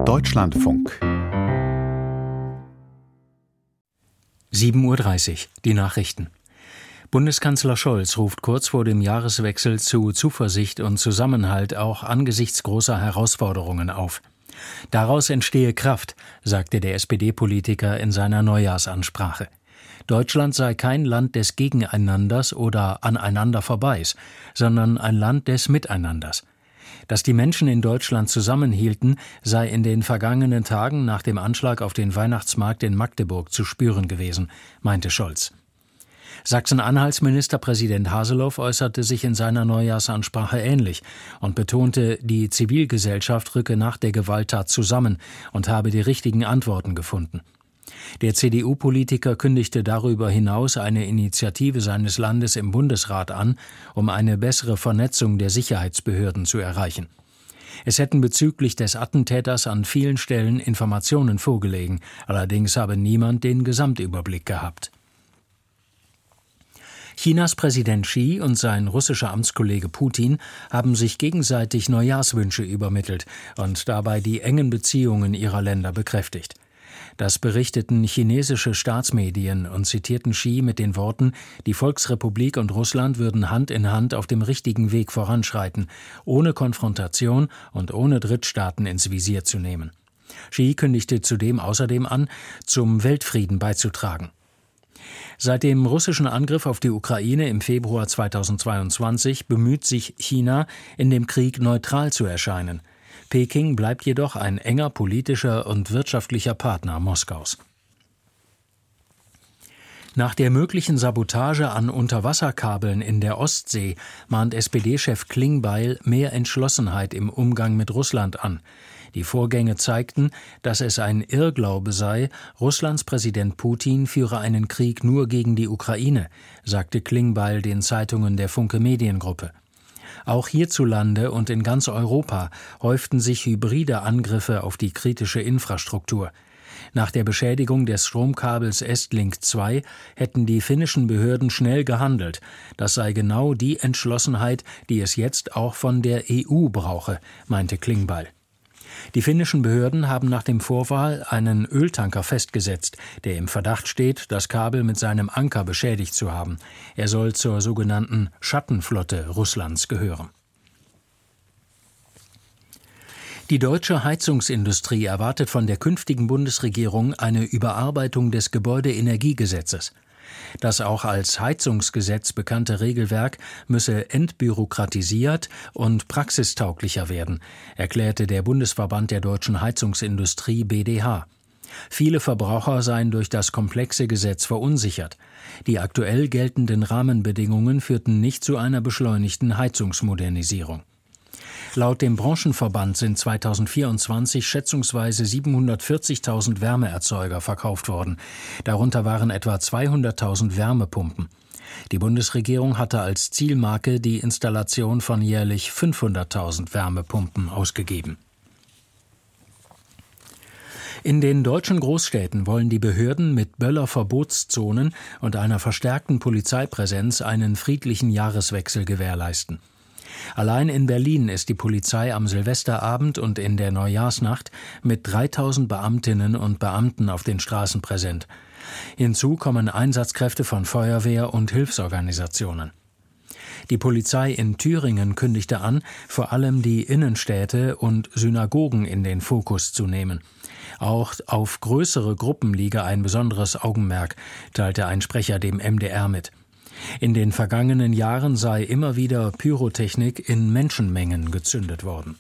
Deutschlandfunk 7:30 Uhr, die Nachrichten. Bundeskanzler Scholz ruft kurz vor dem Jahreswechsel zu Zuversicht und Zusammenhalt auch angesichts großer Herausforderungen auf. Daraus entstehe Kraft, sagte der SPD-Politiker in seiner Neujahrsansprache. Deutschland sei kein Land des Gegeneinanders oder aneinander vorbeis, sondern ein Land des Miteinanders. Dass die Menschen in Deutschland zusammenhielten, sei in den vergangenen Tagen nach dem Anschlag auf den Weihnachtsmarkt in Magdeburg zu spüren gewesen, meinte Scholz. Sachsen-Anhalts Ministerpräsident Haseloff äußerte sich in seiner Neujahrsansprache ähnlich und betonte, die Zivilgesellschaft rücke nach der Gewalttat zusammen und habe die richtigen Antworten gefunden. Der CDU-Politiker kündigte darüber hinaus eine Initiative seines Landes im Bundesrat an, um eine bessere Vernetzung der Sicherheitsbehörden zu erreichen. Es hätten bezüglich des Attentäters an vielen Stellen Informationen vorgelegen, allerdings habe niemand den Gesamtüberblick gehabt. Chinas Präsident Xi und sein russischer Amtskollege Putin haben sich gegenseitig Neujahrswünsche übermittelt und dabei die engen Beziehungen ihrer Länder bekräftigt. Das berichteten chinesische Staatsmedien und zitierten Xi mit den Worten, die Volksrepublik und Russland würden Hand in Hand auf dem richtigen Weg voranschreiten, ohne Konfrontation und ohne Drittstaaten ins Visier zu nehmen. Xi kündigte zudem außerdem an, zum Weltfrieden beizutragen. Seit dem russischen Angriff auf die Ukraine im Februar 2022 bemüht sich China, in dem Krieg neutral zu erscheinen. Peking bleibt jedoch ein enger politischer und wirtschaftlicher Partner Moskaus. Nach der möglichen Sabotage an Unterwasserkabeln in der Ostsee mahnt SPD-Chef Klingbeil mehr Entschlossenheit im Umgang mit Russland an. Die Vorgänge zeigten, dass es ein Irrglaube sei, Russlands Präsident Putin führe einen Krieg nur gegen die Ukraine, sagte Klingbeil den Zeitungen der Funke Mediengruppe. Auch hierzulande und in ganz Europa häuften sich hybride Angriffe auf die kritische Infrastruktur. Nach der Beschädigung des Stromkabels Estlink 2 hätten die finnischen Behörden schnell gehandelt. Das sei genau die Entschlossenheit, die es jetzt auch von der EU brauche, meinte Klingbeil. Die finnischen Behörden haben nach dem Vorfall einen Öltanker festgesetzt, der im Verdacht steht, das Kabel mit seinem Anker beschädigt zu haben. Er soll zur sogenannten Schattenflotte Russlands gehören. Die deutsche Heizungsindustrie erwartet von der künftigen Bundesregierung eine Überarbeitung des Gebäudeenergiegesetzes. Das auch als Heizungsgesetz bekannte Regelwerk müsse entbürokratisiert und praxistauglicher werden, erklärte der Bundesverband der deutschen Heizungsindustrie BDH. Viele Verbraucher seien durch das komplexe Gesetz verunsichert. Die aktuell geltenden Rahmenbedingungen führten nicht zu einer beschleunigten Heizungsmodernisierung. Laut dem Branchenverband sind 2024 schätzungsweise 740.000 Wärmeerzeuger verkauft worden. Darunter waren etwa 200.000 Wärmepumpen. Die Bundesregierung hatte als Zielmarke die Installation von jährlich 500.000 Wärmepumpen ausgegeben. In den deutschen Großstädten wollen die Behörden mit Böller-Verbotszonen und einer verstärkten Polizeipräsenz einen friedlichen Jahreswechsel gewährleisten. Allein in Berlin ist die Polizei am Silvesterabend und in der Neujahrsnacht mit 3.000 Beamtinnen und Beamten auf den Straßen präsent. Hinzu kommen Einsatzkräfte von Feuerwehr und Hilfsorganisationen. Die Polizei in Thüringen kündigte an, vor allem die Innenstädte und Synagogen in den Fokus zu nehmen. Auch auf größere Gruppen liege ein besonderes Augenmerk, teilte ein Sprecher dem MDR mit. In den vergangenen Jahren sei immer wieder Pyrotechnik in Menschenmengen gezündet worden.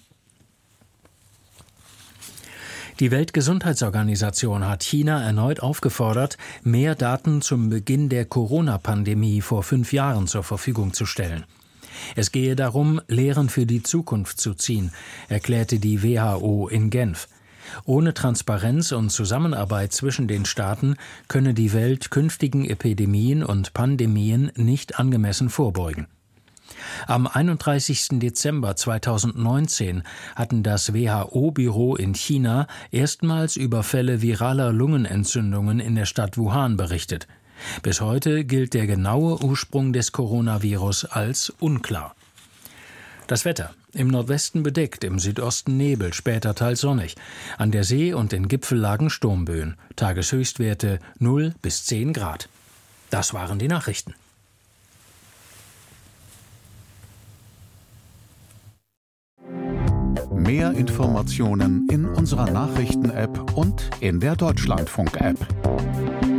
Die Weltgesundheitsorganisation hat China erneut aufgefordert, mehr Daten zum Beginn der Corona-Pandemie vor 5 Jahren zur Verfügung zu stellen. Es gehe darum, Lehren für die Zukunft zu ziehen, erklärte die WHO in Genf. Ohne Transparenz und Zusammenarbeit zwischen den Staaten könne die Welt künftigen Epidemien und Pandemien nicht angemessen vorbeugen. Am 31. Dezember 2019 hatten das WHO-Büro in China erstmals über Fälle viraler Lungenentzündungen in der Stadt Wuhan berichtet. Bis heute gilt der genaue Ursprung des Coronavirus als unklar. Das Wetter. Im Nordwesten bedeckt, im Südosten Nebel, später teils sonnig. An der See und den Gipfellagen Sturmböen. Tageshöchstwerte 0 bis 10 Grad. Das waren die Nachrichten. Mehr Informationen in unserer Nachrichten-App und in der Deutschlandfunk-App.